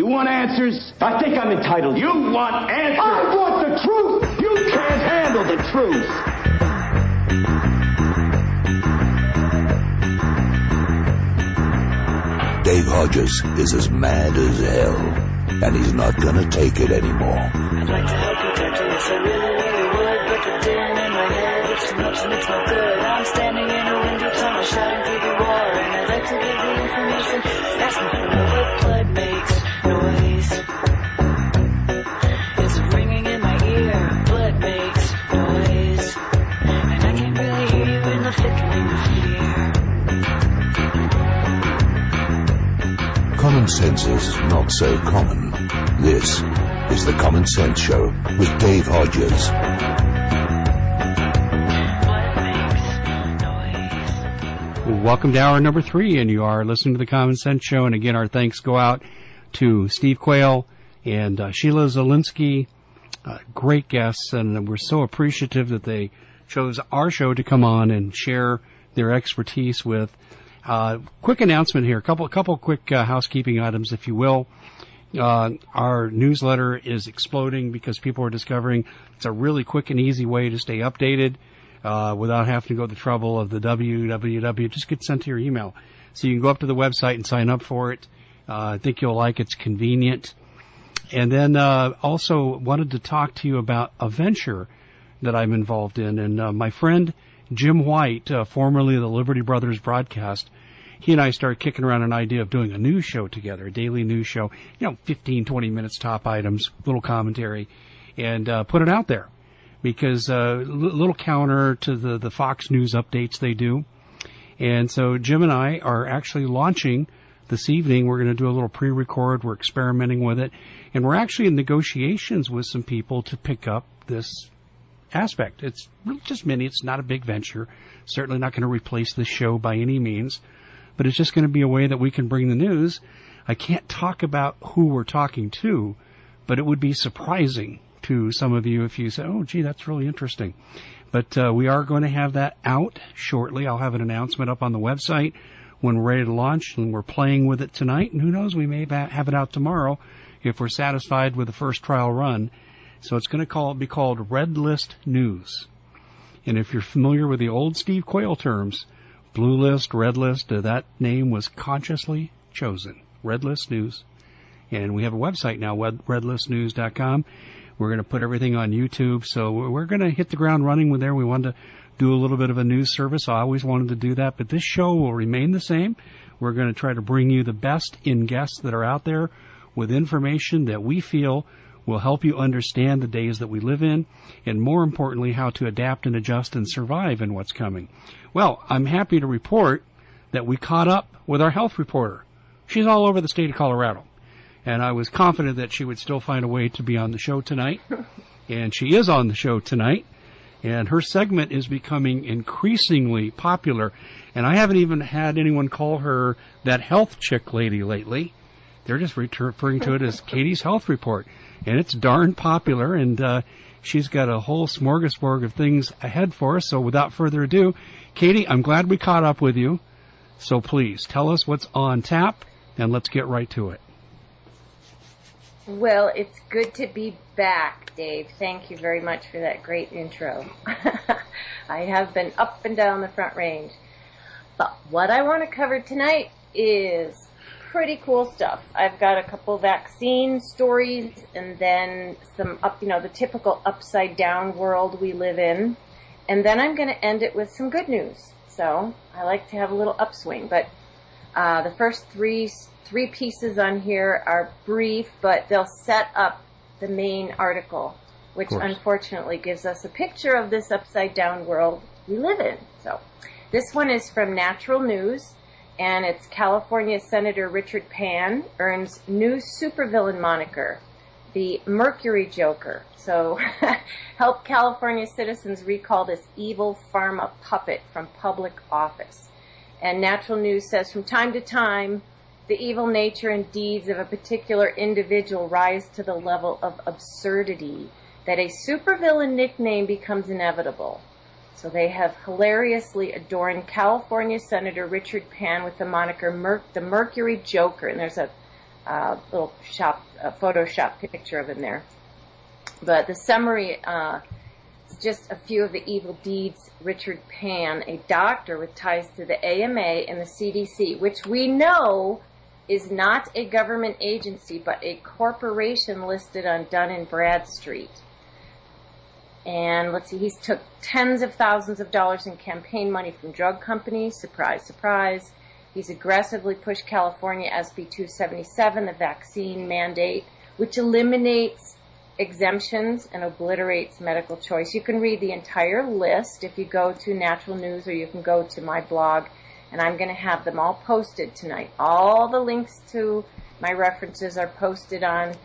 You want answers? I think I'm entitled. You want answers? I want the truth! You can't handle the truth! Dave Hodges is as mad as hell, and he's not gonna take it anymore. I'd like to help you touch this, I really would, but the din in my head, it's too much and it's no good. I'm standing in a window tunnel, shouting through the war, and I'd like to give the information. Ask me for what blood makes noise. There's a ringing in my ear, blood makes noise, and I can't really hear you in the flickering of fear. Common sense is not so common. This is the Common Sense Show with Dave Hodges. Welcome to hour number 3, and you are listening to the Common Sense Show. And again, our thanks go out to Steve Quayle and Sheila Zielinski, great guests, and we're so appreciative that they chose our show to come on and share their expertise with. Quick announcement here, a couple quick housekeeping items, if you will. Our newsletter is exploding because people are discovering it's a really quick and easy way to stay updated without having to go to the trouble of the www. Just get sent to your email. So you can go up to the website and sign up for it. I think you'll like it. It's convenient. And then also wanted to talk to you about a venture that I'm involved in. And my friend Jim White, formerly of the Liberty Brothers broadcast, he and I started kicking around an idea of doing a news show together, a daily news show, 15, 20 minutes, top items, little commentary, and put it out there. Because little counter to the Fox News updates they do. And so Jim and I are actually launching this evening. We're going to do a little pre-record. We're experimenting with it. And we're actually in negotiations with some people to pick up this aspect. It's just mini. It's not a big venture. Certainly not going to replace the show by any means. But it's just going to be a way that we can bring the news. I can't talk about who we're talking to, but it would be surprising to some of you if you say, oh, gee, that's really interesting. But we are going to have that out shortly. I'll have an announcement up on the website when we're ready to launch, and we're playing with it tonight. And who knows, we may have it out tomorrow if we're satisfied with the first trial run. So it's going to be called Red List News. And if you're familiar with the old Steve Quayle terms, Blue List, Red List, that name was consciously chosen. Red List News. And we have a website now, redlistnews.com. We're going to put everything on YouTube. So we're going to hit the ground running with there. We wanted to do a little bit of a news service. I always wanted to do that. But this show will remain the same. We're going to try to bring you the best in guests that are out there with information that we feel will help you understand the days that we live in, and more importantly, how to adapt and adjust and survive in what's coming. Well, I'm happy to report that we caught up with our health reporter. She's all over the state of Colorado, and I was confident that she would still find a way to be on the show tonight, and she is on the show tonight, and her segment is becoming increasingly popular, and I haven't even had anyone call her that health chick lady lately. They're just referring to it as Katie's Health Report. And it's darn popular, and she's got a whole smorgasbord of things ahead for us. So without further ado, Katie, I'm glad we caught up with you. So please, tell us what's on tap, and let's get right to it. Well, it's good to be back, Dave. Thank you very much for that great intro. I have been up and down the Front Range. But what I want to cover tonight is pretty cool stuff. I've got a couple vaccine stories and then some the typical upside down world we live in. And then I'm going to end it with some good news. So I like to have a little upswing, but the first three pieces on here are brief, but they'll set up the main article, which unfortunately gives us a picture of this upside down world we live in. So this one is from Natural News. And it's California Senator Richard Pan earns new supervillain moniker, the Mercury Joker. So help California citizens recall this evil pharma puppet from public office. And Natural News says, from time to time, the evil nature and deeds of a particular individual rise to the level of absurdity that a supervillain nickname becomes inevitable. So they have hilariously adorned California Senator Richard Pan with the moniker the Mercury Joker. And there's a little Photoshop picture of him there. But the summary is just a few of the evil deeds. Richard Pan, a doctor with ties to the AMA and the CDC, which we know is not a government agency, but a corporation listed on Dun & Bradstreet. And let's see, he's took tens of thousands of dollars in campaign money from drug companies. Surprise, surprise. He's aggressively pushed California SB 277, the vaccine mandate, which eliminates exemptions and obliterates medical choice. You can read the entire list if you go to Natural News, or you can go to my blog, and I'm going to have them all posted tonight. All the links to my references are posted on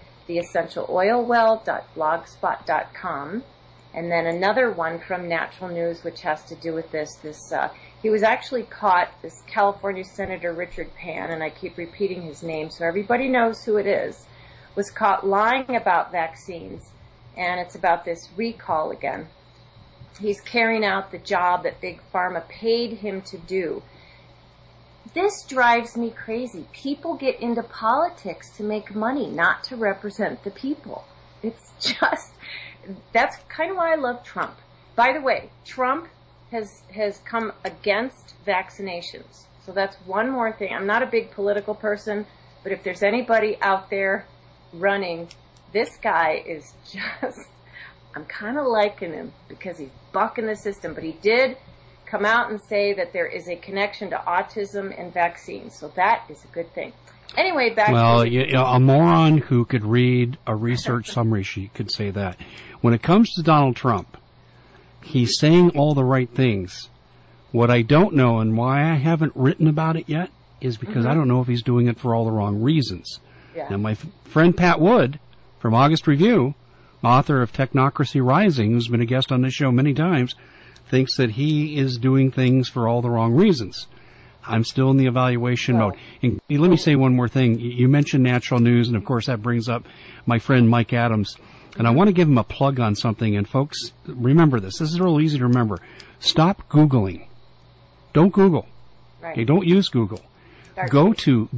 theessentialoilwell.blogspot.com. And then another one from Natural News, which has to do with this. He was actually caught, this California Senator Richard Pan, and I keep repeating his name so everybody knows who it is, was caught lying about vaccines, and it's about this recall again. He's carrying out the job that Big Pharma paid him to do. This drives me crazy. People get into politics to make money, not to represent the people. It's just, that's kind of why I love Trump. By the way, Trump has come against vaccinations. So that's one more thing. I'm not a big political person, but if there's anybody out there running, this guy is just, I'm kind of liking him because he's bucking the system. But he did come out and say that there is a connection to autism and vaccines. So that is a good thing. Anyway, back to... a moron who could read a research summary sheet could say that. When it comes to Donald Trump, he's saying all the right things. What I don't know and why I haven't written about it yet is because I don't know if he's doing it for all the wrong reasons. Yeah. Now, my friend Pat Wood from August Review, author of Technocracy Rising, who's been a guest on this show many times, thinks that he is doing things for all the wrong reasons. I'm still in the evaluation mode. And let me say one more thing. You mentioned Natural News, and of course that brings up my friend Mike Adams. And I want to give him a plug on something. And folks, remember this. This is real easy to remember. Stop Googling. Don't Google. Right. Okay, don't use Google. Go to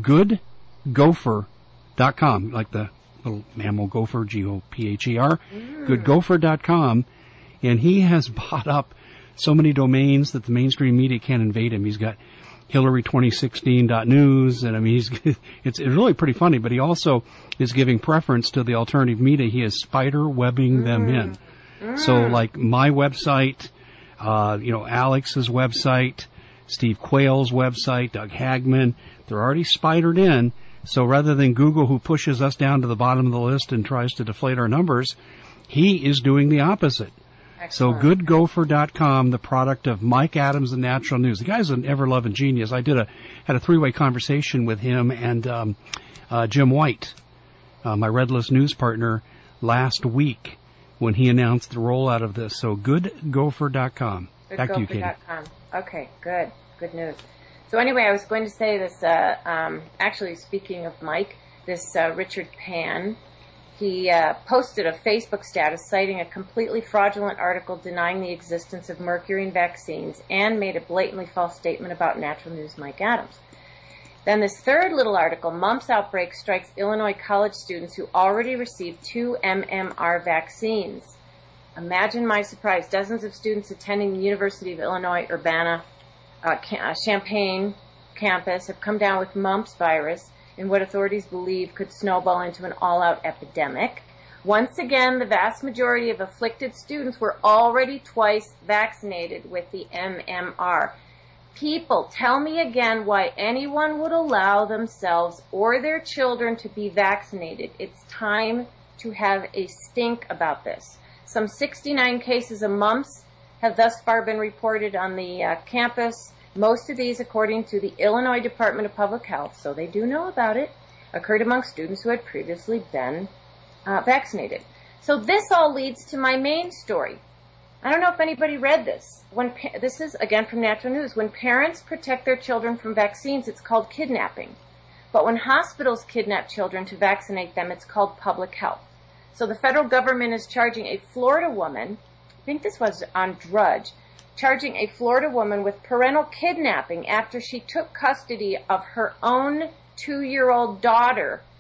goodgopher.com, like the little mammal gopher, Gopher, goodgopher.com. And he has bought up so many domains that the mainstream media can't invade him. He's got Hillary2016.news, and I mean, it's really pretty funny, but he also is giving preference to the alternative media. He is spider webbing them in. So like my website, Alex's website, Steve Quayle's website, Doug Hagman, they're already spidered in. So rather than Google, who pushes us down to the bottom of the list and tries to deflate our numbers, he is doing the opposite. Excellent. So goodgopher.com, the product of Mike Adams and Natural News. The guy's an ever-loving genius. I had a three-way conversation with him and Jim White, my Red List News partner, last week when he announced the rollout of this. So goodgopher.com. Back to you, Katie. Okay, good. Good news. So anyway, I was going to say this, actually speaking of Mike, this Richard Pan, he posted a Facebook status citing a completely fraudulent article denying the existence of mercury in vaccines and made a blatantly false statement about Natural News' Mike Adams. Then this third little article, mumps outbreak strikes Illinois college students who already received 2 MMR vaccines. Imagine my surprise. Dozens of students attending the University of Illinois Urbana-Champaign campus have come down with mumps virus in what authorities believe could snowball into an all-out epidemic. Once again, the vast majority of afflicted students were already twice vaccinated with the MMR. People, tell me again why anyone would allow themselves or their children to be vaccinated. It's time to have a stink about this. Some 69 cases of mumps have thus far been reported on the campus. Most of these, according to the Illinois Department of Public Health, so they do know about it, occurred among students who had previously been vaccinated. So this all leads to my main story. I don't know if anybody read this. This is, again, from Natural News. When parents protect their children from vaccines, it's called kidnapping. But when hospitals kidnap children to vaccinate them, it's called public health. So the federal government is charging a Florida woman, I think this was on Drudge, charging a Florida woman with parental kidnapping after she took custody of her own 2-year-old daughter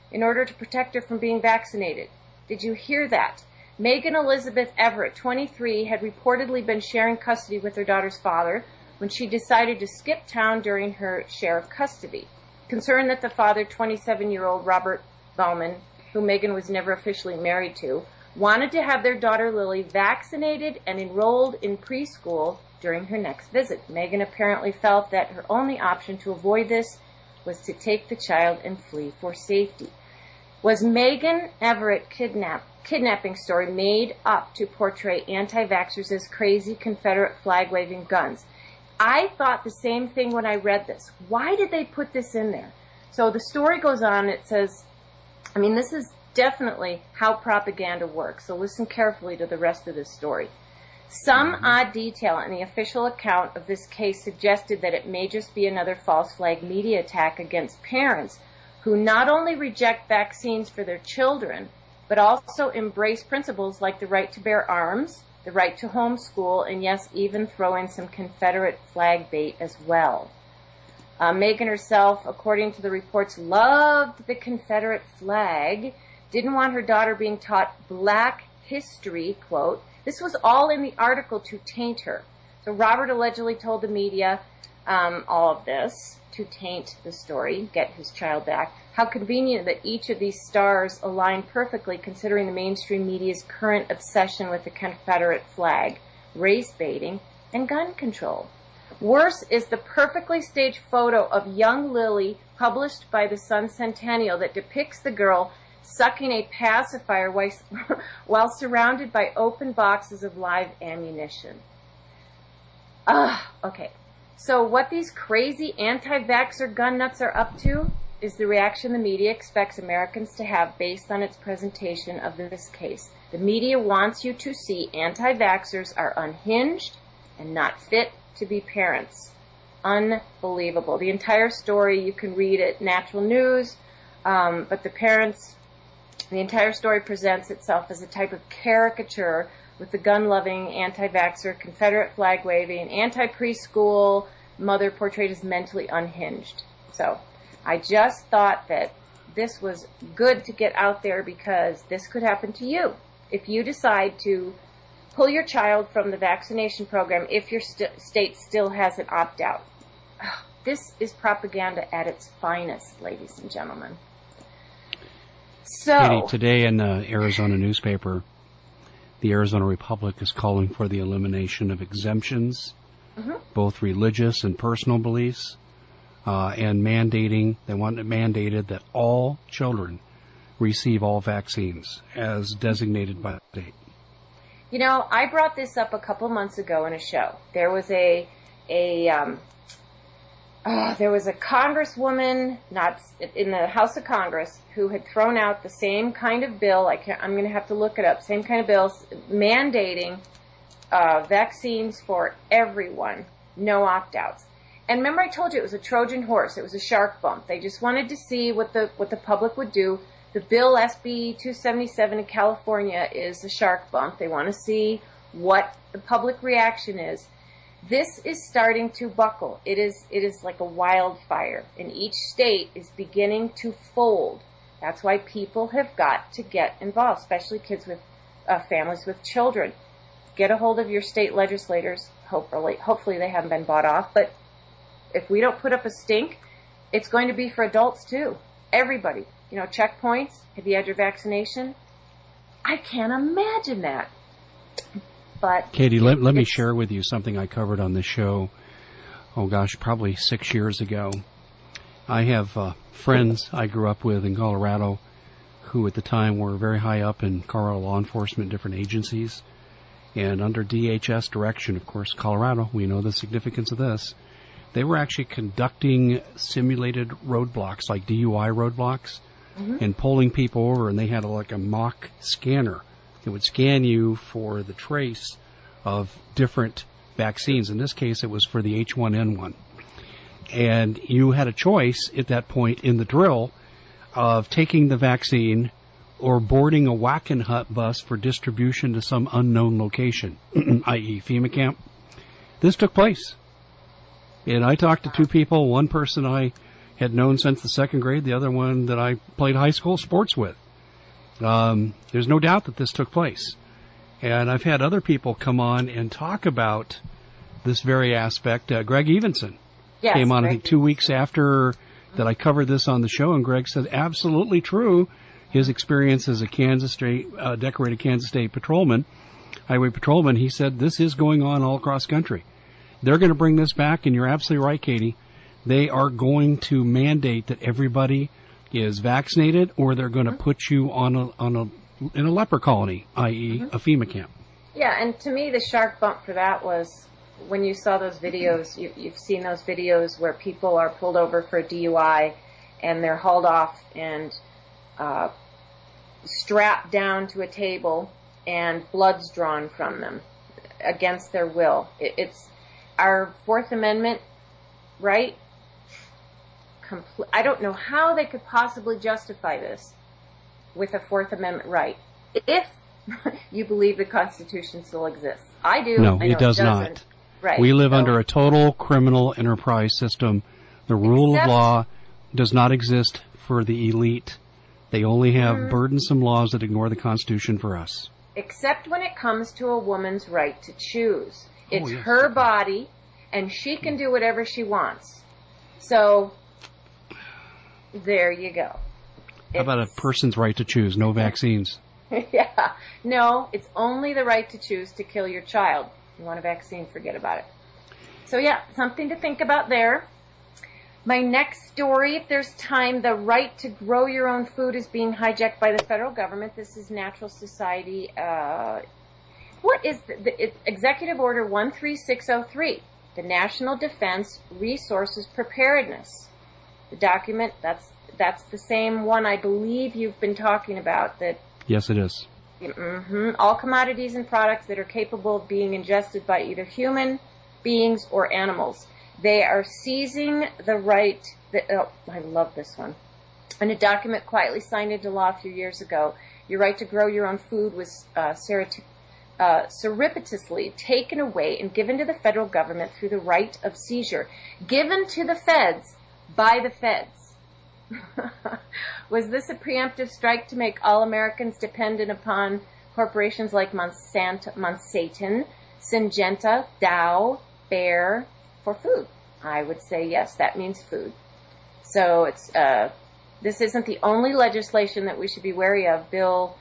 in order to protect her from being vaccinated. Did you hear that? Megan Elizabeth Everett, 23, had reportedly been sharing custody with her daughter's father when she decided to skip town during her share of custody. Concerned that the father, 27-year-old Robert Bauman, who Megan was never officially married to, wanted to have their daughter Lily vaccinated and enrolled in preschool during her next visit. Megan apparently felt that her only option to avoid this was to take the child and flee for safety. Was Megan Everett kidnapping story made up to portray anti-vaxxers as crazy Confederate flag-waving guns? I thought the same thing when I read this. Why did they put this in there? So the story goes on. It says, this is definitely how propaganda works. So listen carefully to the rest of this story. Some odd detail in the official account of this case suggested that it may just be another false flag media attack against parents who not only reject vaccines for their children, but also embrace principles like the right to bear arms, the right to homeschool, and yes, even throw in some Confederate flag bait as well. Megan herself, according to the reports, loved the Confederate flag, didn't want her daughter being taught black history, quote. This was all in the article to taint her. So Robert allegedly told the media all of this to taint the story, get his child back. How convenient that each of these stars align perfectly considering the mainstream media's current obsession with the Confederate flag, race baiting, and gun control. Worse is the perfectly staged photo of young Lily published by the Sun Centennial that depicts the girl sucking a pacifier while surrounded by open boxes of live ammunition. Okay. So what these crazy anti-vaxxer gun nuts are up to is the reaction the media expects Americans to have based on its presentation of this case. The media wants you to see anti-vaxxers are unhinged and not fit to be parents. Unbelievable. The entire story you can read at Natural News, but the entire story presents itself as a type of caricature with the gun-loving, anti-vaxxer, Confederate flag-waving, anti-preschool mother portrayed as mentally unhinged. So I just thought that this was good to get out there because this could happen to you. If you decide to pull your child from the vaccination program if your state still has an opt-out. This is propaganda at its finest, ladies and gentlemen. So, Katie, today in the Arizona newspaper, the Arizona Republic is calling for the elimination of exemptions, both religious and personal beliefs, and they want it mandated that all children receive all vaccines as designated by the state. You know, I brought this up a couple months ago in a show. There was a congresswoman, not in the House of Congress, who had thrown out the same kind of bill. I'm going to have to look it up. Same kind of bill mandating vaccines for everyone, no opt-outs. And remember, I told you it was a Trojan horse. It was a shark bump. They just wanted to see what the public would do. The bill SB 277 in California is a shark bump. They want to see what the public reaction is. This is starting to buckle. It is like a wildfire, and each state is beginning to fold. That's why people have got to get involved, especially kids with families with children. Get a hold of your state legislators. Hopefully they haven't been bought off. But if we don't put up a stink, it's going to be for adults too. Everybody. You know, checkpoints. Have you had your vaccination? I can't imagine that. But Katie, let me share with you something I covered on this show, probably 6 years ago. I have friends I grew up with in Colorado who at the time were very high up in Colorado law enforcement, different agencies. And under DHS direction, of course, Colorado, we know the significance of this. They were actually conducting simulated roadblocks, like DUI roadblocks, and pulling people over, and they had like a mock scanner. It would scan you for the trace of different vaccines. In this case, it was for the H1N1. And you had a choice at that point in the drill of taking the vaccine or boarding a Wackenhut bus for distribution to some unknown location, i.e. FEMA camp. This took place. And I talked to two people. One person I had known since the second grade, the other one that I played high school sports with. There's no doubt that this took place. And I've had other people come on and talk about this very aspect. Greg Evenson came on, I think, 2 weeks after that I covered this on the show, and Greg said, absolutely true. His experience as a Kansas State, decorated Kansas State patrolman, highway patrolman, he said, this is going on all across country. They're going to bring this back, and you're absolutely right, Katie. They are going to mandate that everybody is vaccinated, or they're going to put you in a leper colony, i.e. a FEMA camp. Yeah, and to me, the shark bump for that was when you saw those videos. You've seen those videos where people are pulled over for a DUI, and they're hauled off and strapped down to a table, and blood's drawn from them against their will. It's our Fourth Amendment right. I don't know how they could possibly justify this with a Fourth Amendment right, if you believe the Constitution still exists. I do. No, I know it does not. Right. We live under a total criminal enterprise system. The rule of law does not exist for the elite. They only have burdensome laws that ignore the Constitution for us. Except when it comes to a woman's right to choose. It's her body, and she can do whatever she wants. So, there you go. How about a person's right to choose? No vaccines. Yeah. No, it's only the right to choose to kill your child. You want a vaccine, forget about it. So yeah, something to think about there. My next story, if there's time, the right to grow your own food is being hijacked by the federal government. This is Natural Society. What is it's Executive Order 13603, the National Defense Resources Preparedness. The document, that's the same one I believe you've been talking about. That yes, it is. All commodities and products that are capable of being ingested by either human beings or animals. They are seizing the right. I love this one. In a document quietly signed into law a few years ago, your right to grow your own food was surreptitiously taken away and given to the federal government through the right of seizure, given to the feds by the feds. Was this a preemptive strike to make all Americans dependent upon corporations like Monsanto, Syngenta, Dow, Bayer for food? I would say yes, that means food. So it's this isn't the only legislation that we should be wary of. Bill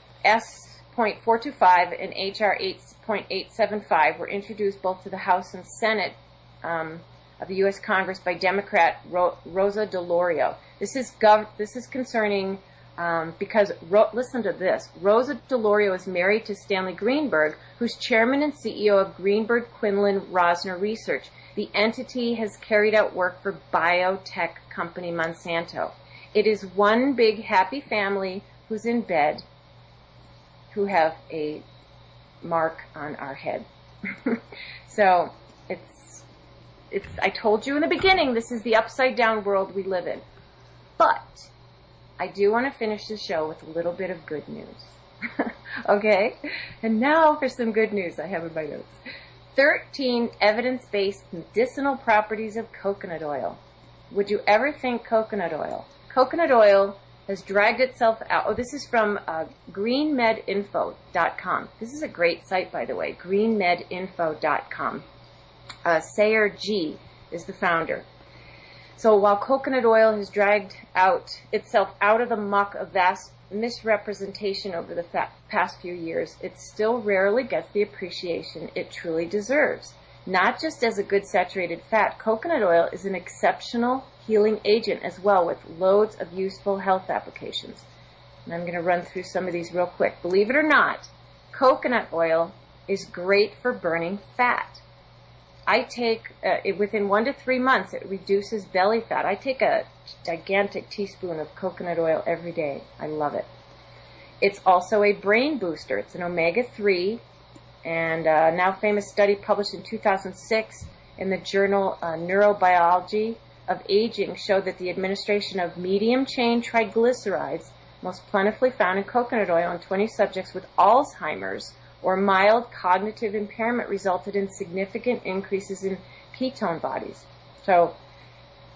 S.425 and H.R. 8.875 were introduced both to the House and Senate of the U.S. Congress by Democrat Rosa DeLauro. This is concerning because, listen to this, Rosa DeLauro is married to Stanley Greenberg, who's chairman and CEO of Greenberg Quinlan Rosner Research. The entity has carried out work for biotech company Monsanto. It is one big happy family who's in bed, who have a mark on our head. So it's I told you in the beginning, this is the upside down world we live in. But I do want to finish the show with a little bit of good news. Okay? And now for some good news I have in my notes. 13 evidence-based medicinal properties of coconut oil. Would you ever think coconut oil? Coconut oil has dragged itself out. Oh, this is from greenmedinfo.com. This is a great site, by the way, greenmedinfo.com. Sayer G is the founder. So while coconut oil has dragged itself out of the muck of vast misrepresentation over the past few years, it still rarely gets the appreciation it truly deserves. Not just as a good saturated fat, coconut oil is an exceptional healing agent as well, with loads of useful health applications. And I'm going to run through some of these real quick. Believe it or not, coconut oil is great for burning fat. I take, within 1 to 3 months, it reduces belly fat. I take a gigantic teaspoon of coconut oil every day. I love it. It's also a brain booster. It's an omega-3, and a now famous study published in 2006 in the journal Neurobiology of Aging showed that the administration of medium-chain triglycerides, most plentifully found in coconut oil, in 20 subjects with Alzheimer's or mild cognitive impairment resulted in significant increases in ketone bodies. So,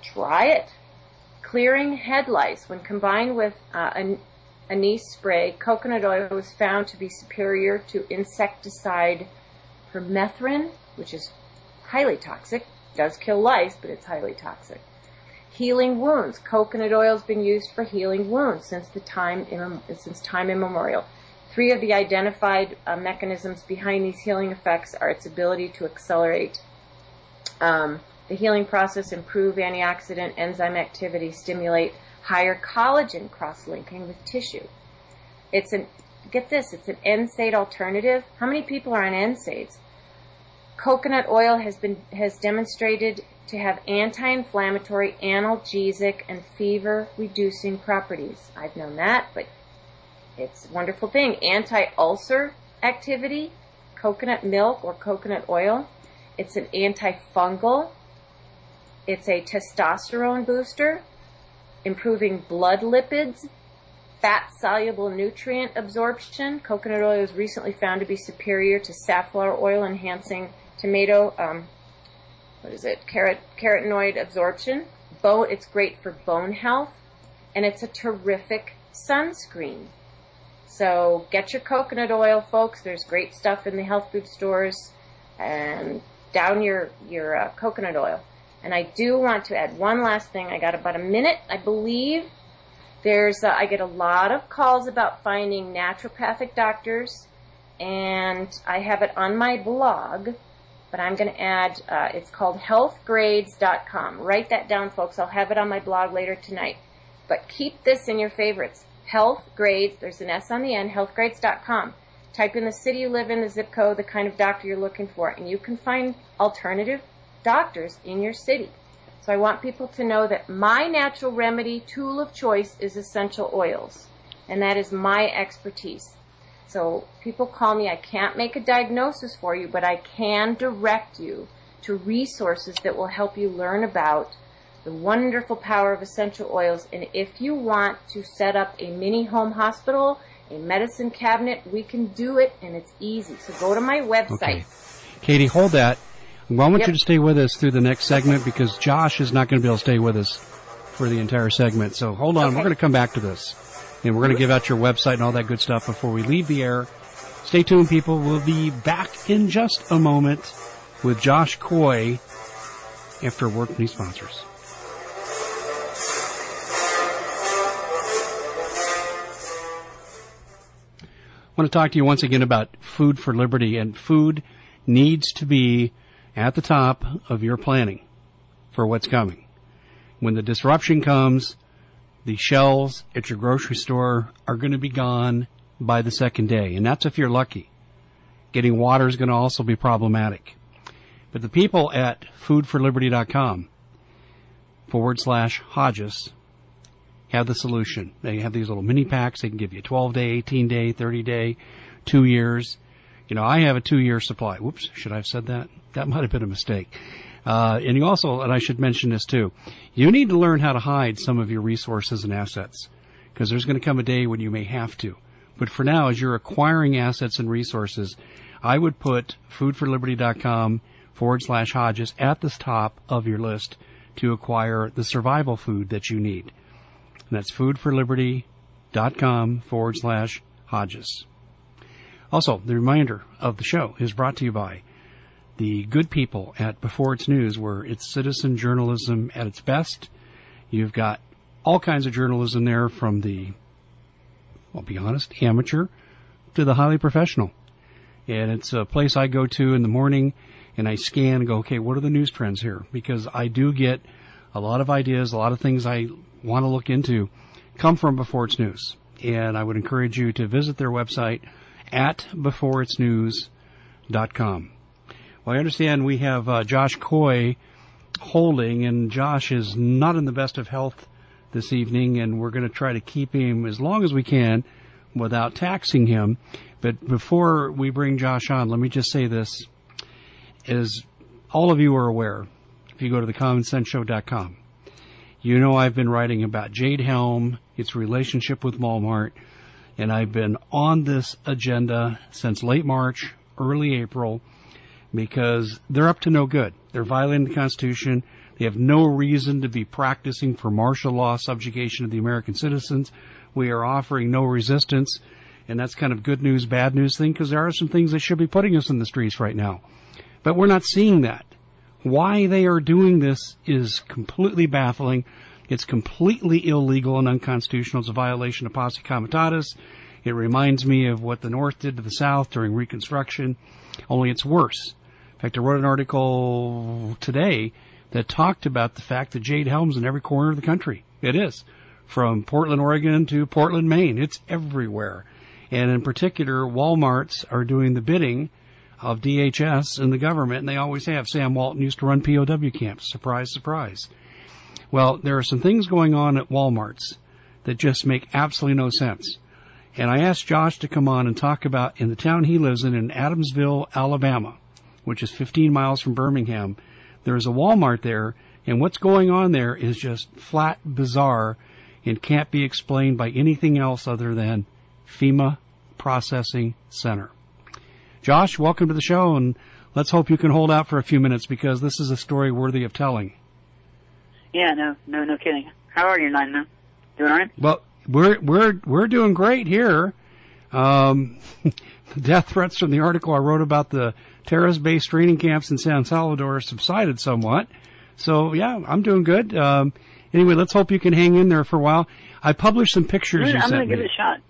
Try it. Clearing head lice. When combined with anise spray, coconut oil was found to be superior to insecticide permethrin, which is highly toxic. Does kill lice, but it's highly toxic. Healing wounds. Coconut oil has been used for healing wounds since time immemorial. 3 of the identified mechanisms behind these healing effects are its ability to accelerate the healing process, improve antioxidant enzyme activity, stimulate higher collagen cross-linking with tissue. It's an NSAID alternative. How many people are on NSAIDs? Coconut oil has demonstrated to have anti-inflammatory, analgesic, and fever-reducing properties. I've known that, but it's a wonderful thing. Anti-ulcer activity, coconut milk or coconut oil. It's an antifungal. It's a testosterone booster, improving blood lipids, fat-soluble nutrient absorption. Coconut oil was recently found to be superior to safflower oil, enhancing carotenoid absorption. It's great for bone health, and it's a terrific sunscreen. So get your coconut oil, folks. There's great stuff in the health food stores, and down your coconut oil. And I do want to add one last thing. I got about a minute, I believe. I get a lot of calls about finding naturopathic doctors, and I have it on my blog, but I'm going to add, it's called healthgrades.com. Write that down, folks. I'll have it on my blog later tonight. But keep this in your favorites. Health Grades, there's an S on the end, healthgrades.com. Type in the city you live in, the zip code, the kind of doctor you're looking for, and you can find alternative doctors in your city. So I want people to know that my natural remedy tool of choice is essential oils, and that is my expertise. So people call me, I can't make a diagnosis for you, but I can direct you to resources that will help you learn about the wonderful power of essential oils. And if you want to set up a mini home hospital, a medicine cabinet, we can do it, and it's easy. So go to my website. Okay. Katie, hold that. I want you to stay with us through the next segment because Josh is not going to be able to stay with us for the entire segment. So hold on. Okay. We're going to come back to this. And we're going to give out your website and all that good stuff before we leave the air. Stay tuned, people. We'll be back in just a moment with Josh Coy after work from these sponsors. I want to talk to you once again about Food for Liberty, and food needs to be at the top of your planning for what's coming. When the disruption comes, the shelves at your grocery store are going to be gone by the second day, and that's if you're lucky. Getting water is going to also be problematic. But the people at foodforliberty.com/Hodges have the solution. They have these little mini packs. They can give you 12-day, 18-day, 30-day, 2 years. You know, I have a 2-year supply. Whoops, should I have said that? That might have been a mistake. And you also, and I should mention this too, you need to learn how to hide some of your resources and assets, because there's going to come a day when you may have to. But for now, as you're acquiring assets and resources, I would put foodforliberty.com/Hodges at the top of your list to acquire the survival food that you need. And that's foodforliberty.com/Hodges. Also, the reminder of the show is brought to you by the good people at Before It's News, where it's citizen journalism at its best. You've got all kinds of journalism there, from the, I'll be honest, amateur to the highly professional. And it's a place I go to in the morning and I scan and go, okay, what are the news trends here? Because I do get a lot of ideas, a lot of things I want to look into come from Before It's News. And I would encourage you to visit their website at beforeitsnews.com. Well, I understand we have Josh Coy holding, and Josh is not in the best of health this evening, and we're going to try to keep him as long as we can without taxing him. But before we bring Josh on, let me just say this. As all of you are aware, if you go to thecommonsenseshow.com, you know I've been writing about Jade Helm, its relationship with Walmart, and I've been on this agenda since late March, early April, because they're up to no good. They're violating the Constitution. They have no reason to be practicing for martial law subjugation of the American citizens. We are offering no resistance, and that's kind of good news, bad news thing, because there are some things that should be putting us in the streets right now. But we're not seeing that. Why they are doing this is completely baffling. It's completely illegal and unconstitutional. It's a violation of posse comitatus. It reminds me of what the North did to the South during Reconstruction, only it's worse. In fact, I wrote an article today that talked about the fact that Jade Helms in every corner of the country. It is. From Portland, Oregon to Portland, Maine. It's everywhere. And in particular, Walmarts are doing the bidding of DHS and the government, and they always have. Sam Walton used to run POW camps. Surprise, surprise. Well, there are some things going on at Walmarts that just make absolutely no sense. And I asked Josh to come on and talk about, in the town he lives in Adamsville, Alabama, which is 15 miles from Birmingham, there's a Walmart there, and what's going on there is just flat bizarre and can't be explained by anything else other than FEMA Processing Center. Josh, welcome to the show, and let's hope you can hold out for a few minutes because this is a story worthy of telling. Yeah, no kidding. How are you, Nine Man? Doing all right? Well, we're doing great here. Death threats from the article I wrote about the terrorist-based training camps in San Salvador subsided somewhat. So, yeah, I'm doing good. Anyway, let's hope you can hang in there for a while. I published some pictures you I'm sent me. I'm going to give it a shot.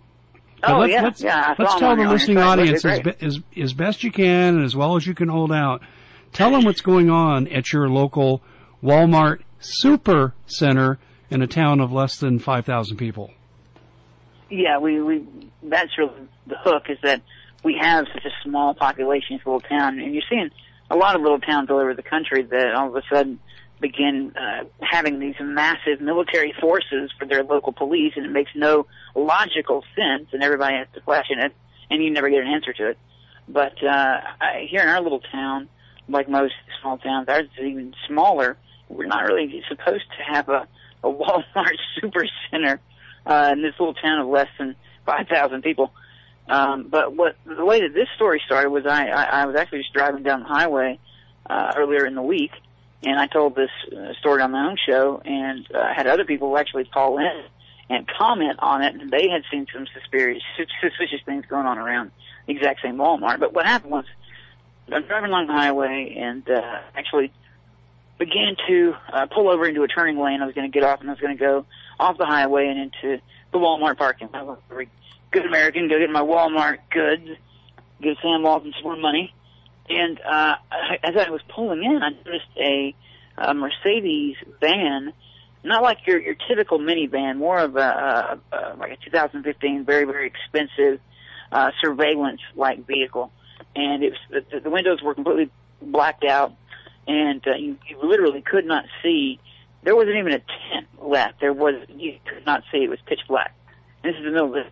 Let's tell the listening audience as best you can and as well as you can hold out. Tell them what's going on at your local Walmart Super Center in a town of less than 5,000 people. Yeah, that's really the hook, is that we have such a small population for a little town, and you're seeing a lot of little towns all over the country that all of a sudden begin having these massive military forces for their local police, and it makes no logical sense, and everybody has to question it, and you never get an answer to it. But here in our little town, like most small towns, ours is even smaller. We're not really supposed to have a Walmart Super Center in this little town of less than 5,000 people. But the way that this story started was I was actually just driving down the highway earlier in the week, and I told this story on my own show, and had other people actually call in and comment on it, and they had seen some suspicious things going on around the exact same Walmart. But what happened was I'm driving along the highway and actually began to pull over into a turning lane. I was going to get off, and I was going to go off the highway and into the Walmart parking lot. I was a very good American, go get my Walmart goods, give Sam Walton some more money. And as I was pulling in, I noticed a Mercedes van, not like your typical minivan, more of like a 2015 very, very expensive surveillance-like vehicle. And it was, the windows were completely blacked out, and you literally could not see. There wasn't even a tent left. You could not see. It was pitch black. And this is the middle of the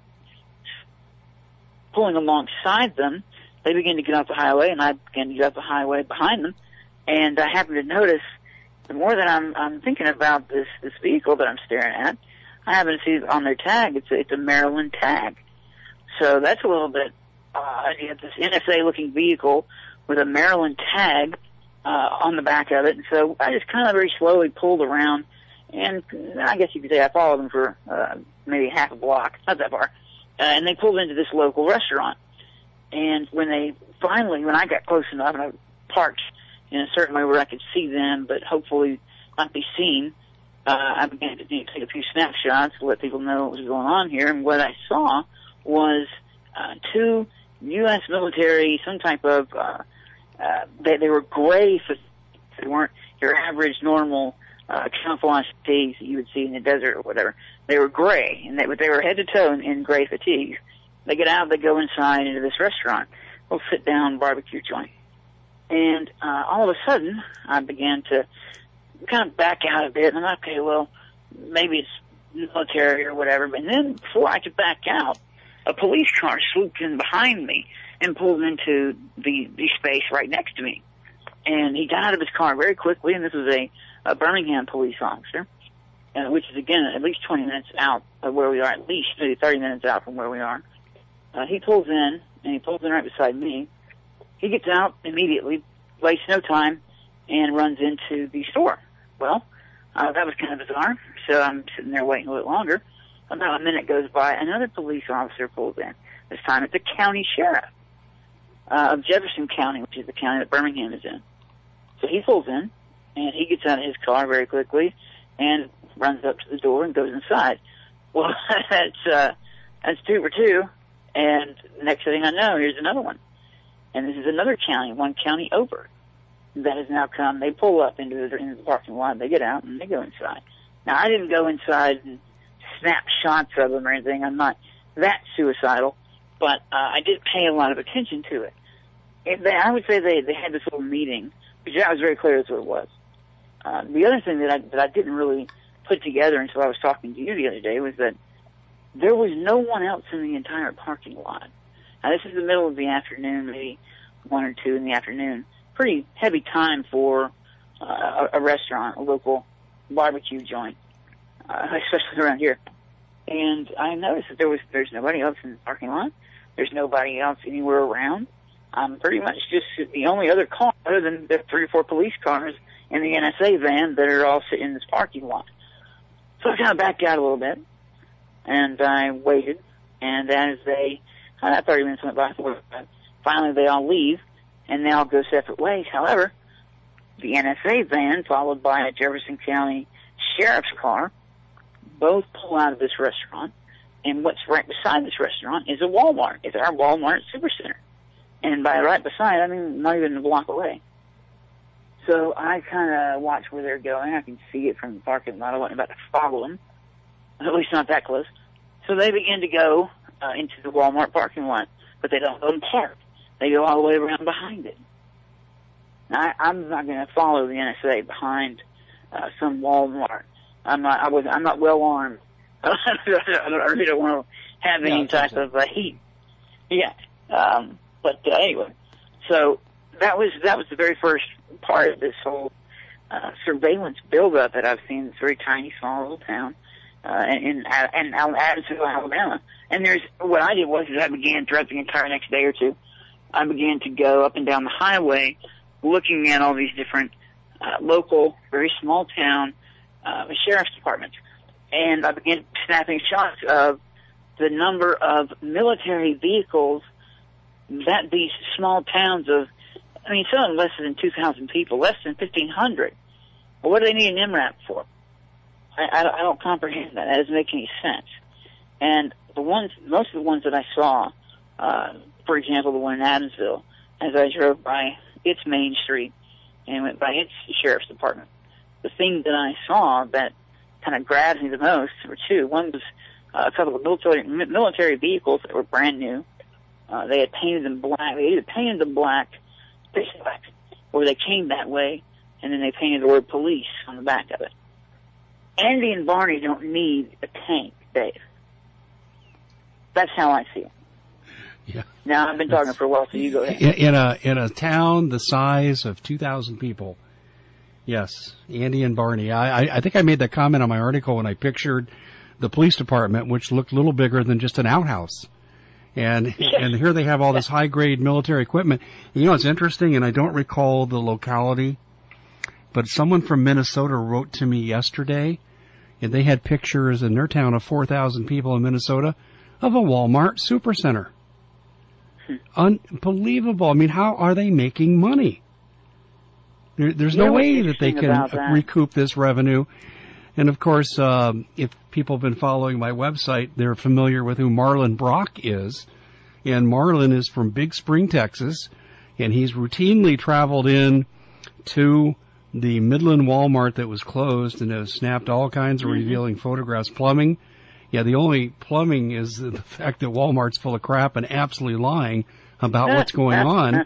pulling alongside them. They began to get off the highway, and I began to get off the highway behind them. And I happened to notice, the more that I'm thinking about this vehicle that I'm staring at, I happen to see on their tag, it's a Maryland tag. So that's a little bit odd. You have this NSA-looking vehicle with a Maryland tag on the back of it. And so I just kind of very slowly pulled around, and I guess you could say I followed them for maybe half a block, not that far. And they pulled into this local restaurant. And when I got close enough and I parked in a certain way where I could see them, but hopefully not be seen, I began to take a few snapshots to let people know what was going on here. And what I saw was two U.S. military, some type of, they were gray, they weren't your average normal camouflage fatigues that you would see in the desert or whatever. They were gray, and they were head to toe in gray fatigues. They get out, they go inside into this restaurant, little sit-down barbecue joint. And all of a sudden, I began to kind of back out a bit, and I'm like, okay, well, maybe it's military or whatever. And then before I could back out, a police car swooped in behind me and pulled into the space right next to me. And he got out of his car very quickly, and this was a Birmingham police officer, which is, again, at least 20 minutes out of where we are, at least maybe 30 minutes out from where we are. He pulls in, and he pulls in right beside me. He gets out immediately, wastes no time, and runs into the store. Well, that was kind of bizarre. So I'm sitting there waiting a little longer. About a minute goes by. Another police officer pulls in. This time it's the county sheriff of Jefferson County, which is the county that Birmingham is in. So he pulls in, and he gets out of his car very quickly and runs up to the door and goes inside. Well, that's 2 for 2, and next thing I know, here's another one. And this is another county, one county over, that has now come. They pull up into the parking lot, they get out, and they go inside. Now, I didn't go inside and snap shots of them or anything. I'm not that suicidal, but I did pay a lot of attention to it. I would say they had this little meeting, which I was very clear that's what it was. The other thing that I didn't really put together until I was talking to you the other day was that there was no one else in the entire parking lot. Now, this is the middle of the afternoon, maybe 1 or 2 in the afternoon. Pretty heavy time for a restaurant, a local barbecue joint, especially around here. And I noticed that there's nobody else in the parking lot. There's nobody else anywhere around. Pretty much just the only other car other than the 3 or 4 police cars and the NSA van that are all sitting in this parking lot. So I kind of backed out a little bit, and I waited, and as 30 minutes went by, finally they all leave, and they all go separate ways. However, the NSA van, followed by a Jefferson County sheriff's car, both pull out of this restaurant, and what's right beside this restaurant is a Walmart. It's our Walmart Supercenter. And by right beside, I mean not even a block away. So I kind of watch where they're going. I can see it from the parking lot. I wasn't about to follow them, at least not that close. So they begin to go into the Walmart parking lot, but they don't go and park. They go all the way around behind it. Now, I'm not going to follow the NSA behind some Walmart. I'm not well armed. I really don't want to have any type of heat. Yeah. But anyway, so that was the very first part of this whole surveillance buildup that I've seen. This very tiny, small little town in Adamsville, Alabama. And what I did was I began throughout the entire next day or two. I began to go up and down the highway, looking at all these different local, very small town sheriff's departments, and I began snapping shots of the number of military vehicles that these small towns of, I mean, some of them less than 2,000 people, less than 1,500. Well, what do they need an MRAP for? I don't comprehend that. That doesn't make any sense. And most of the ones that I saw, for example, the one in Adamsville, as I drove by its main street and went by its sheriff's department, the thing that I saw that kind of grabbed me the most were 2. One was a couple of military vehicles that were brand new. They had painted them black. They either painted them black, or they came that way, and then they painted the word police on the back of it. Andy and Barney don't need a tank, Dave. That's how I see it. Yeah. Now, I've been talking for a while, so you go ahead. In a town the size of 2,000 people, yes, Andy and Barney. I think I made that comment on my article when I pictured the police department, which looked a little bigger than just an outhouse. And here they have all this high-grade military equipment. You know, it's interesting, and I don't recall the locality, but someone from Minnesota wrote to me yesterday, and they had pictures in their town of 4,000 people in Minnesota of a Walmart Supercenter. Unbelievable. I mean, how are they making money? There's no way that they can recoup this revenue. And, of course, if people have been following my website, they're familiar with who Marlon Brock is. And Marlon is from Big Spring, Texas, and he's routinely traveled in to the Midland Walmart that was closed and has snapped all kinds of revealing photographs. Plumbing. Yeah, the only plumbing is the fact that Walmart's full of crap and absolutely lying about what's going on.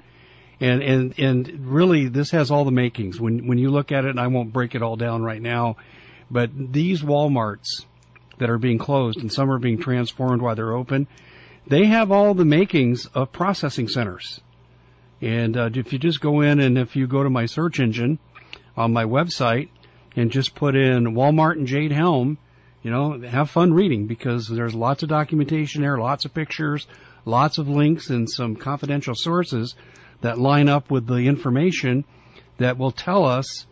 And really, this has all the makings. When you look at it, and I won't break it all down right now, but these Walmarts that are being closed and some are being transformed while they're open, they have all the makings of processing centers. And if you just go in and if you go to my search engine on my website and just put in Walmart and Jade Helm, you know, have fun reading because there's lots of documentation there, lots of pictures, lots of links and some confidential sources that line up with the information that will tell us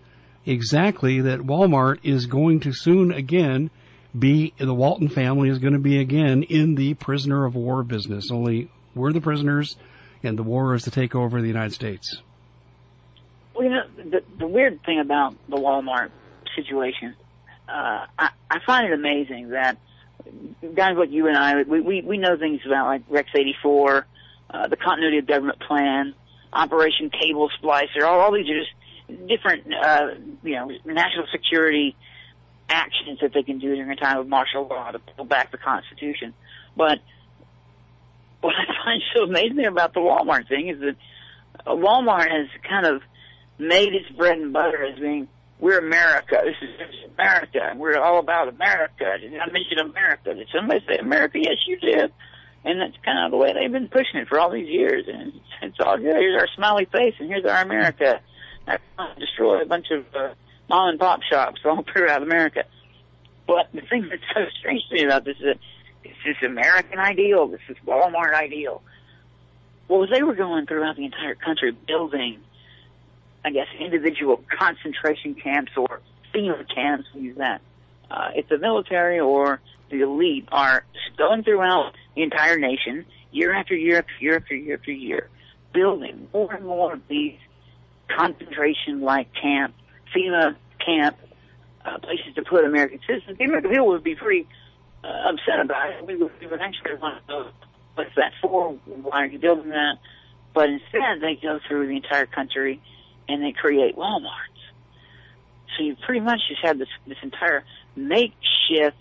exactly that Walmart is going to soon again the Walton family is going to be again in the prisoner of war business. Only we're the prisoners, and the war is to take over the United States. Well, the weird thing about the Walmart situation, I find it amazing that guys like you and I, we know things about like Rex 84, the continuity of government plan, Operation Cable Splicer, all these are just different, national security actions that they can do during a time of martial law to pull back the Constitution. But what I find so amazing about the Walmart thing is that Walmart has kind of made its bread and butter as being, we're America, this is America, and we're all about America. Did I mention America? Did somebody say America? Yes, you did. And that's kind of the way they've been pushing it for all these years. And it's all good. Here's our smiley face, and here's our America. I destroy a bunch of mom and pop shops all throughout America. But the thing that's so strange to me about this is that it's this American ideal, this is Walmart ideal. Well, as they were going throughout the entire country building, I guess, individual concentration camps or FEMA camps, we use that. If the military or the elite are going throughout the entire nation, year after year after year after year after year, building more and more of these concentration-like camp, FEMA camp, places to put American citizens, the American people would be pretty upset about it. We would actually want to know what's that for, why are you building that? But instead, they go through the entire country and they create Walmarts. So you pretty much just have this entire makeshift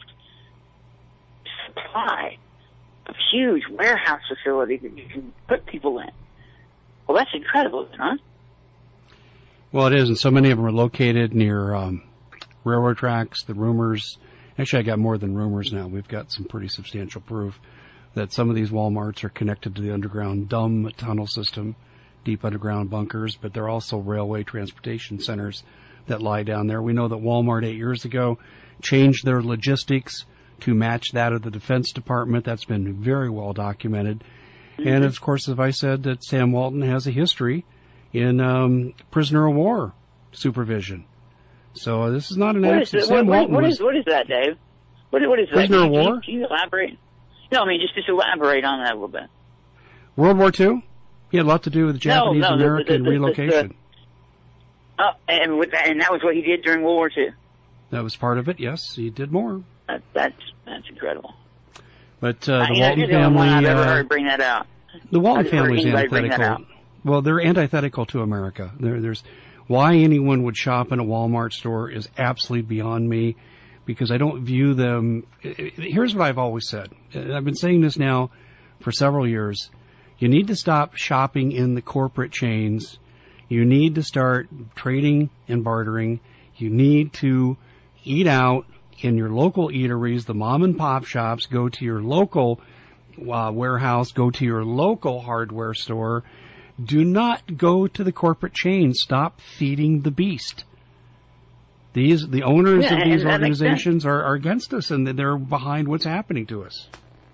supply of huge warehouse facilities that you can put people in. Well, that's incredible, isn't it? Well, it is, and so many of them are located near railroad tracks. The rumors, actually I got more than rumors now. We've got some pretty substantial proof that some of these Walmarts are connected to the underground dumb tunnel system, deep underground bunkers, but they're also railway transportation centers that lie down there. We know that Walmart 8 years ago changed their logistics to match that of the Defense Department. That's been very well documented. Mm-hmm. And, of course, as I said, that Sam Walton has a history in prisoner of war supervision. So this is not an accident. What is that, Dave? What is that? Prisoner of war? Can you elaborate? No, I mean, just elaborate on that a little bit. World War II? He had a lot to do with Japanese-American relocation. And that was what he did during World War II? That was part of it, yes. He did more. That's incredible. But the Walton family... I've ever heard bring that out. The Walton family is antithetical. Well, they're antithetical to America. There's why anyone would shop in a Walmart store is absolutely beyond me, because I don't view them... Here's what I've always said. I've been saying this now for several years. You need to stop shopping in the corporate chains. You need to start trading and bartering. You need to eat out in your local eateries, the mom and pop shops. Go to your local warehouse. Go to your local hardware store. Do not go to the corporate chains. Stop feeding the beast. The owners of these organizations are against us, and they're behind what's happening to us.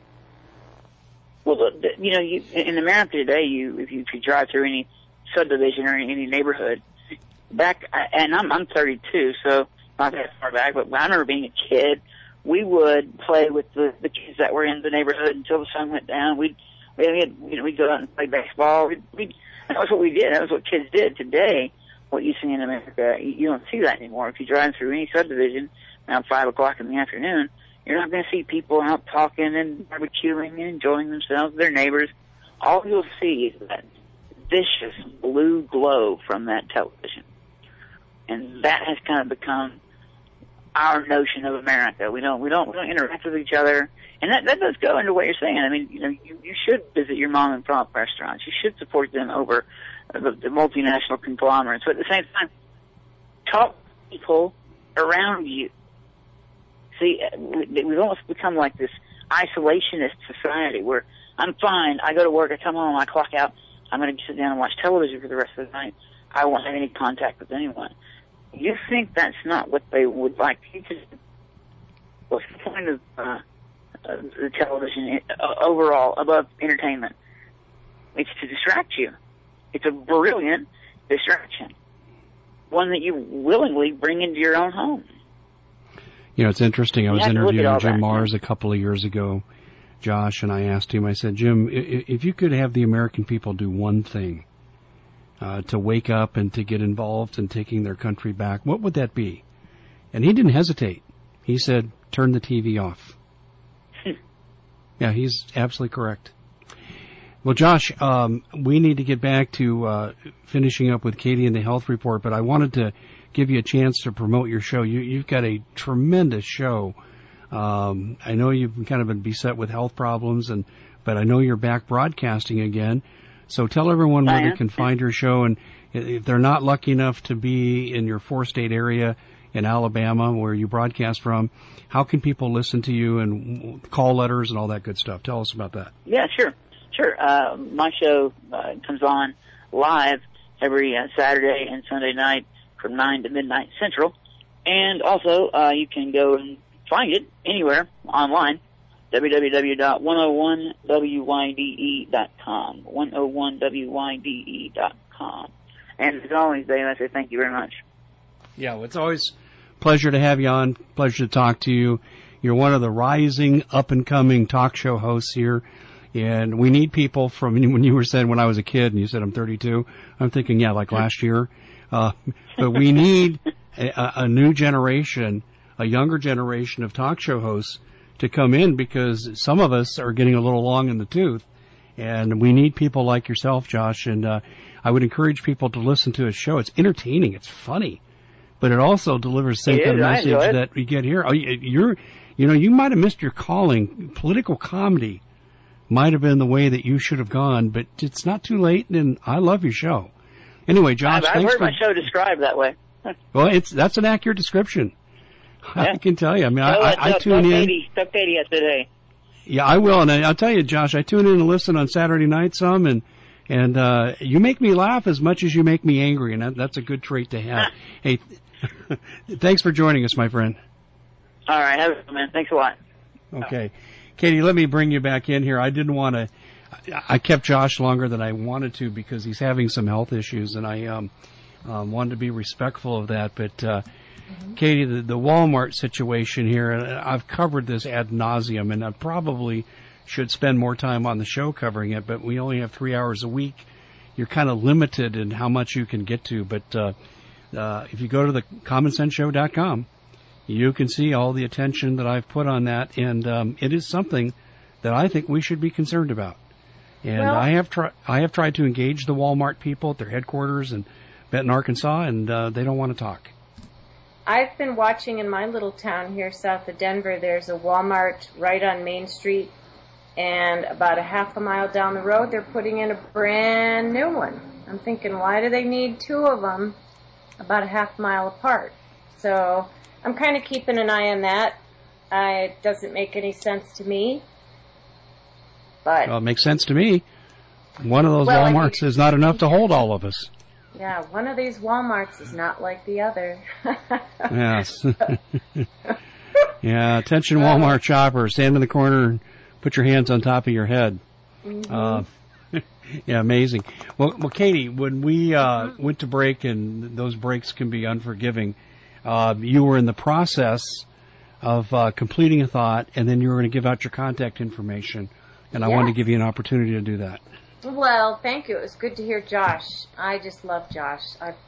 Well, in America today, if you drive through any subdivision or any neighborhood, and I'm 32, so not that far back, but I remember being a kid, we would play with the kids that were in the neighborhood until the sun went down. We'd go out and play baseball. That was what we did. That was what kids did. Today, what you see in America, you don't see that anymore. If you drive through any subdivision around 5 o'clock in the afternoon, you're not going to see people out talking and barbecuing and enjoying themselves, their neighbors. All you'll see is that vicious blue glow from that television. And that has kind of become our notion of America. We don't interact with each other. And that does go into what you're saying. I mean, you should visit your mom and pop restaurants. You should support them over the multinational conglomerates. But at the same time, talk to people around you. See, we've almost become like this isolationist society where I'm fine, I go to work, I come home, I clock out, I'm going to sit down and watch television for the rest of the night. I won't have any contact with anyone. You think that's not what they would like you to do? What's the point of the television overall, above entertainment? It's to distract you. It's a brilliant distraction. one that you willingly bring into your own home. You know, it's interesting. I was You have to look at interviewing all Jim that. Mars a couple of years ago, Josh, and I asked him, I said, Jim, if you could have the American people do one thing to wake up and to get involved in taking their country back, what would that be? And he didn't hesitate. He said, turn the TV off. Yeah, he's absolutely correct. Well, Josh, we need to get back to finishing up with Katie and the health report, but I wanted to give you a chance to promote your show. You've got a tremendous show. I know you've kind of been beset with health problems, but I know you're back broadcasting again. So tell everyone where they can find your show, and if they're not lucky enough to be in your 4-state area in Alabama where you broadcast from, how can people listen to you and call letters and all that good stuff? Tell us about that. Yeah, sure. My show comes on live every Saturday and Sunday night from 9 to midnight Central. And also, you can go and find it anywhere online, www.101wyde.com, 101wyde.com. And as always, Dave, I say thank you very much. Yeah, well, it's always a pleasure to have you on, pleasure to talk to you. You're one of the rising, up-and-coming talk show hosts here. And we need people from, when you were saying when I was a kid and you said I'm 32, I'm thinking, yeah, like last year. But we need a new generation, a younger generation of talk show hosts to come in, because some of us are getting a little long in the tooth. And we need people like yourself, Josh. And I would encourage people to listen to his show. It's entertaining. It's funny. But it also delivers the same kind of message that we get here. Oh, you might have missed your calling. Political comedy might have been the way that you should have gone, but it's not too late, and I love your show. Anyway, Josh, I've heard my show described that way. Well, that's an accurate description. Yeah. I can tell you. I mean, I tune in. Tell Katie I said hey. Yeah, I will, and I'll tell you, Josh, I tune in and listen on Saturday night some, and you make me laugh as much as you make me angry, and that's a good trait to have. Hey, thanks for joining us, my friend. All right, have a good man. Thanks a lot. Okay. Katie, let me bring you back in here. I didn't want to, I kept Josh longer than I wanted to because he's having some health issues, and I wanted to be respectful of that. But, Katie, the Walmart situation here, and I've covered this ad nauseum, and I probably should spend more time on the show covering it, but we only have 3 hours a week. You're kind of limited in how much you can get to. But if you go to the commonsenseshow.com, you can see all the attention that I've put on that, and it is something that I think we should be concerned about. And I have tried to engage the Walmart people at their headquarters in Benton, Arkansas, and they don't want to talk. I've been watching in my little town here south of Denver. There's a Walmart right on Main Street, and about a half a mile down the road, they're putting in a brand new one. I'm thinking, why do they need two of them about a half mile apart? So I'm kind of keeping an eye on that. It doesn't make any sense to me. But well, it makes sense to me. One of those Walmarts is not enough to hold all of us. Yeah, one of these Walmarts is not like the other. Yes. Yeah, attention Walmart shoppers. Stand in the corner and put your hands on top of your head. Mm-hmm. Yeah, amazing. Well, Katie, when we went to break, and those breaks can be unforgiving, you were in the process of completing a thought, and then you were going to give out your contact information, and I wanted to give you an opportunity to do that. Well, thank you. It was good to hear Josh. I just love Josh.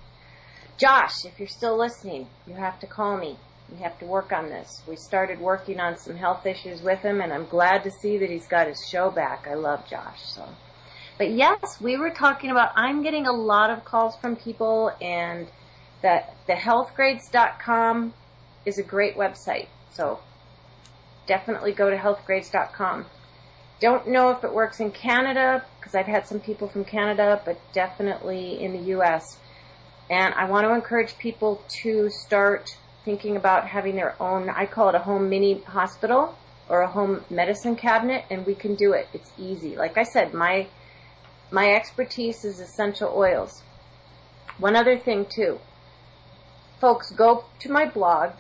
Josh, if you're still listening, you have to call me. We have to work on this. We started working on some health issues with him, and I'm glad to see that he's got his show back. I love Josh. But yes, we were talking about, I'm getting a lot of calls from people, and that the healthgrades.com is a great website. So definitely go to healthgrades.com. Don't know if it works in Canada, because I've had some people from Canada, but definitely in the U.S. And I want to encourage people to start thinking about having their own, I call it a home mini hospital or a home medicine cabinet, and we can do it. It's easy. Like I said, my expertise is essential oils. One other thing, too. Folks, go to my blog,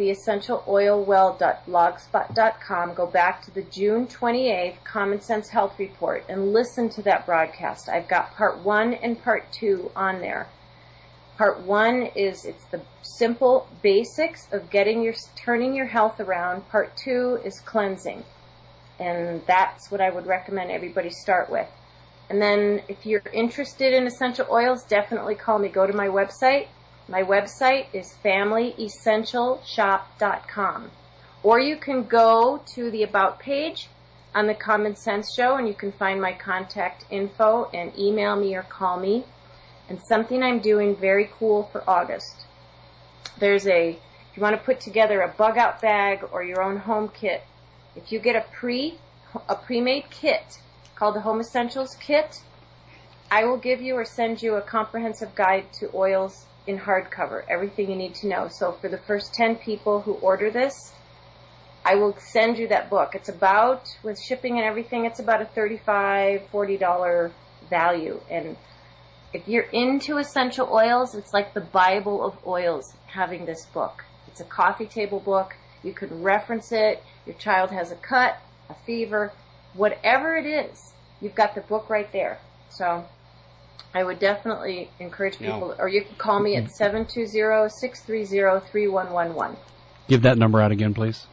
theessentialoilwell.blogspot.com. Go back to the June 28th Common Sense Health Report and listen to that broadcast. I've got part 1 and part 2 on there. Part 1 is it's the simple basics of turning your health around. Part 2 is cleansing. And that's what I would recommend everybody start with. And then if you're interested in essential oils, definitely call me. Go to my website. My website is familyessentialshop.com. Or you can go to the About page on the Common Sense Show, and you can find my contact info and email me or call me. And something I'm doing very cool for August. If you want to put together a bug out bag or your own home kit, if you get a pre-made kit called the Home Essentials Kit, I will give you or send you a comprehensive guide to oils in hardcover, everything you need to know. So for the first 10 people who order this, I will send you that book. It's about, with shipping and everything, it's about a $35, $40 value. And if you're into essential oils, it's like the Bible of oils, having this book. It's a coffee table book. You can reference it. Your child has a cut, a fever, whatever it is, you've got the book right there. So I would definitely encourage people, or you can call me at 720-630-3111. Give that number out again, please.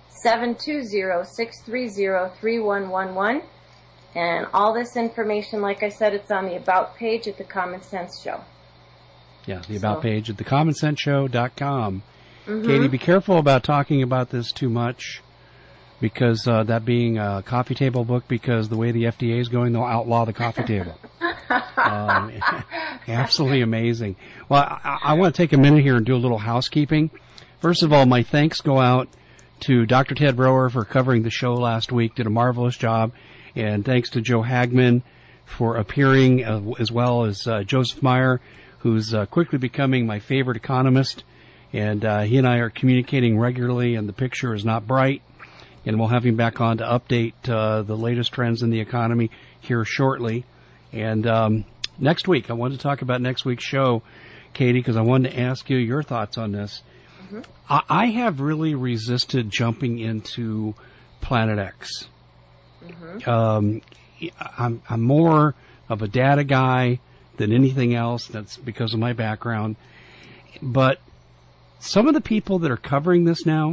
720-630-3111. And all this information, like I said, it's on the About page at the Common Sense Show. Yeah, the About page at thecommonsenseshow.com. Mm-hmm. Katie, be careful about talking about this too much, because that being a coffee table book, because the way the FDA is going, they'll outlaw the coffee table. Absolutely amazing. Well, I want to take a minute here and do a little housekeeping. First of all, my thanks go out to Dr. Ted Brower for covering the show last week. Did a marvelous job. And thanks to Joe Hagman for appearing, as well as Joseph Meyer, who's quickly becoming my favorite economist. And he and I are communicating regularly, and the picture is not bright. And we'll have him back on to update the latest trends in the economy here shortly. And next week, I wanted to talk about next week's show, Katie, because I wanted to ask you your thoughts on this. Mm-hmm. I have really resisted jumping into Planet X. Mm-hmm. I'm more of a data guy than anything else. That's because of my background. But some of the people that are covering this now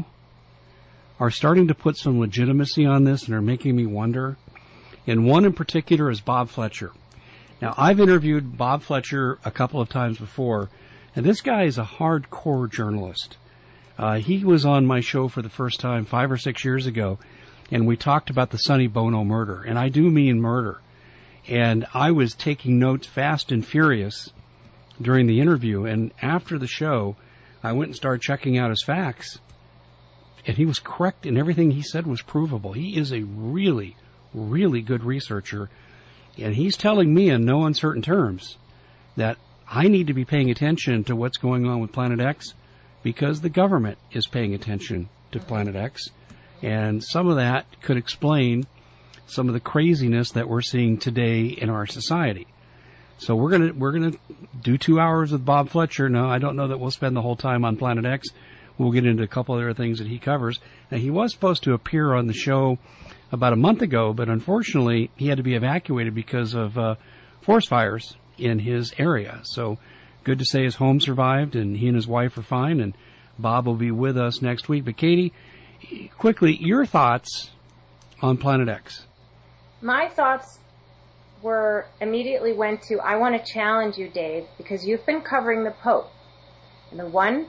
are starting to put some legitimacy on this and are making me wonder. And one in particular is Bob Fletcher. Now, I've interviewed Bob Fletcher a couple of times before, and this guy is a hardcore journalist. He was on my show for the first time 5 or 6 years ago, and we talked about the Sonny Bono murder, and I do mean murder. And I was taking notes fast and furious during the interview, and after the show, I went and started checking out his facts, and he was correct, and everything he said was provable. He is a really, really good researcher, and he's telling me in no uncertain terms that I need to be paying attention to what's going on with Planet X because the government is paying attention to Planet X, and some of that could explain some of the craziness that we're seeing today in our society. So we're gonna do 2 hours with Bob Fletcher. No, I don't know that we'll spend the whole time on Planet X. We'll get into a couple other things that he covers. Now, he was supposed to appear on the show about a month ago, but unfortunately he had to be evacuated because of forest fires in his area. So good to say his home survived, and he and his wife are fine, and Bob will be with us next week. But Katie, quickly, your thoughts on Planet X? My thoughts immediately went to, I want to challenge you, Dave, because you've been covering the Pope. And the one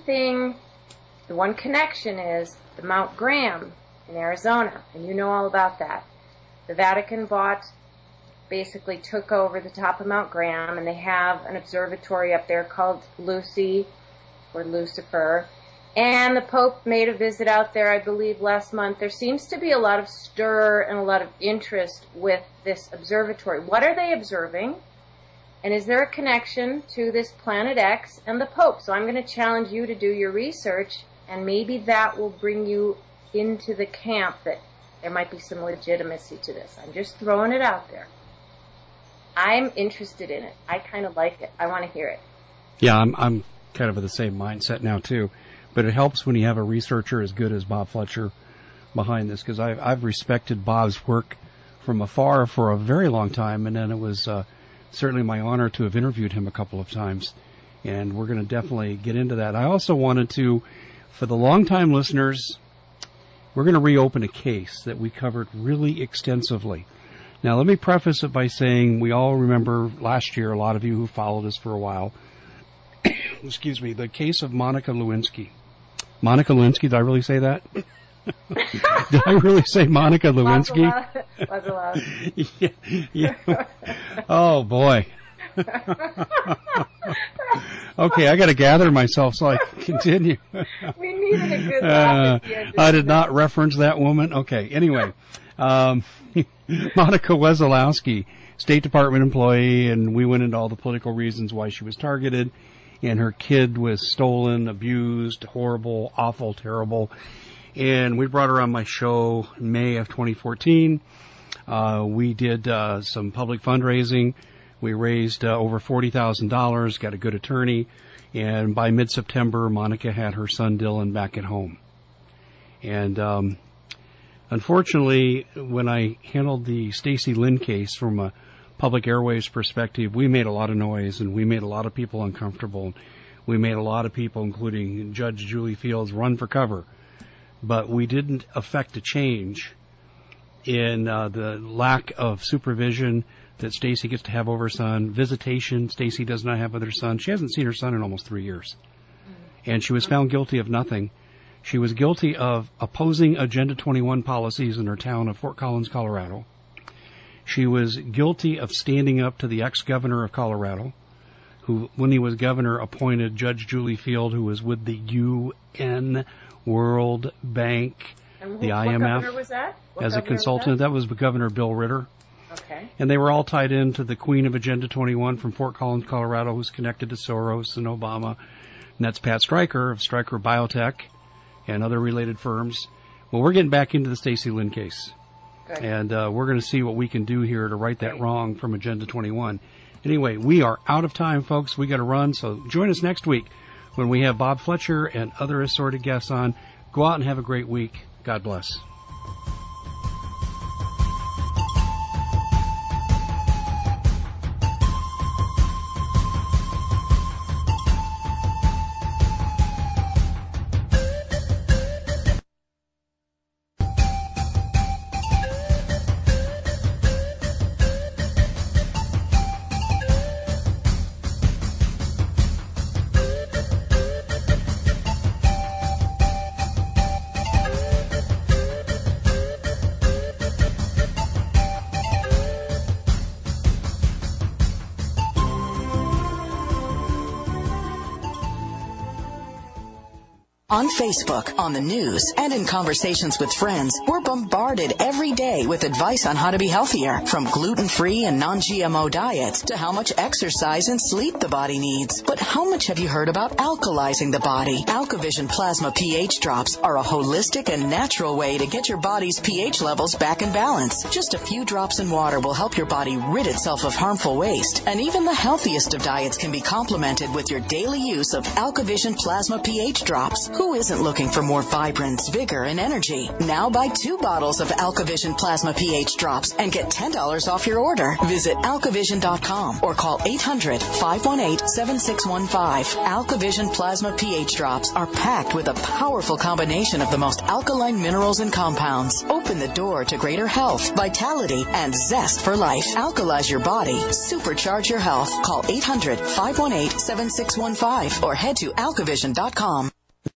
connection is the Mount Graham in Arizona, and you know all about that. The Vatican basically took over the top of Mount Graham, and they have an observatory up there called Lucy, or Lucifer. And the Pope made a visit out there, I believe, last month. There seems to be a lot of stir and a lot of interest with this observatory. What are they observing? And is there a connection to this Planet X and the Pope? So I'm going to challenge you to do your research, and maybe that will bring you into the camp that there might be some legitimacy to this. I'm just throwing it out there. I'm interested in it. I kind of like it. I want to hear it. Yeah, I'm kind of of the same mindset now, too. But it helps when you have a researcher as good as Bob Fletcher behind this, because I've respected Bob's work from afar for a very long time, and then it was certainly my honor to have interviewed him a couple of times. And we're going to definitely get into that. I also wanted to, for the long-time listeners, we're going to reopen a case that we covered really extensively. Now, let me preface it by saying we all remember last year, a lot of you who followed us for a while, excuse me, the case of Monica Lewinsky. Monica Lewinsky, did I really say that? Did I really say Monica Lewinsky? Was allowed. Yeah. Oh, boy. Okay, I got to gather myself so I can continue. We needed a good laugh at the end. I did not reference that woman. Okay, anyway. Monica Wesolowski, State Department employee, and we went into all the political reasons why she was targeted, and her kid was stolen, abused, horrible, awful, terrible. And we brought her on my show in May of 2014. We did some public fundraising. We raised over $40,000, got a good attorney, and by mid-September, Monica had her son Dylan back at home. And unfortunately, when I handled the Stacy Lynn case from a public airwaves perspective, we made a lot of noise, and we made a lot of people uncomfortable. We made a lot of people, including Judge Julie Fields, run for cover. But we didn't affect a change in the lack of supervision that Stacy gets to have over her son, visitation Stacy does not have with her son. She hasn't seen her son in almost 3 years. And she was found guilty of nothing. She was guilty of opposing Agenda 21 policies in her town of Fort Collins, Colorado. She was guilty of standing up to the ex-governor of Colorado, who, when he was governor, appointed Judge Julie Field, who was with the UN, World Bank, And the what IMF, governor was that? What as a governor was consultant. That was Governor Bill Ritter. Okay. And they were all tied into the queen of Agenda 21 from Fort Collins, Colorado, who's connected to Soros and Obama. And that's Pat Stryker of Stryker Biotech and other related firms. Well, we're getting back into the Stacy Lynn case. Good. And we're going to see what we can do here to right that wrong from Agenda 21. Anyway, we are out of time, folks. We got to run. So join us next week when we have Bob Fletcher and other assorted guests on. Go out and have a great week. God bless. On Facebook, on the news, and in conversations with friends, we're bombarded every day with advice on how to be healthier, from gluten-free and non-GMO diets to how much exercise and sleep the body needs. But how much have you heard about alkalizing the body? AlkaVision Plasma pH drops are a holistic and natural way to get your body's pH levels back in balance. Just a few drops in water will help your body rid itself of harmful waste. And even the healthiest of diets can be complemented with your daily use of AlkaVision Plasma pH drops. Who isn't looking for more vibrance, vigor, and energy? Now buy 2 bottles of AlkaVision Plasma pH drops and get $10 off your order. Visit alkavision.com or call 800-518-7615. AlkaVision Plasma pH drops are packed with a powerful combination of the most alkaline minerals and compounds. Open the door to greater health, vitality, and zest for life. Alkalize your body. Supercharge your health. Call 800-518-7615 or head to alkavision.com.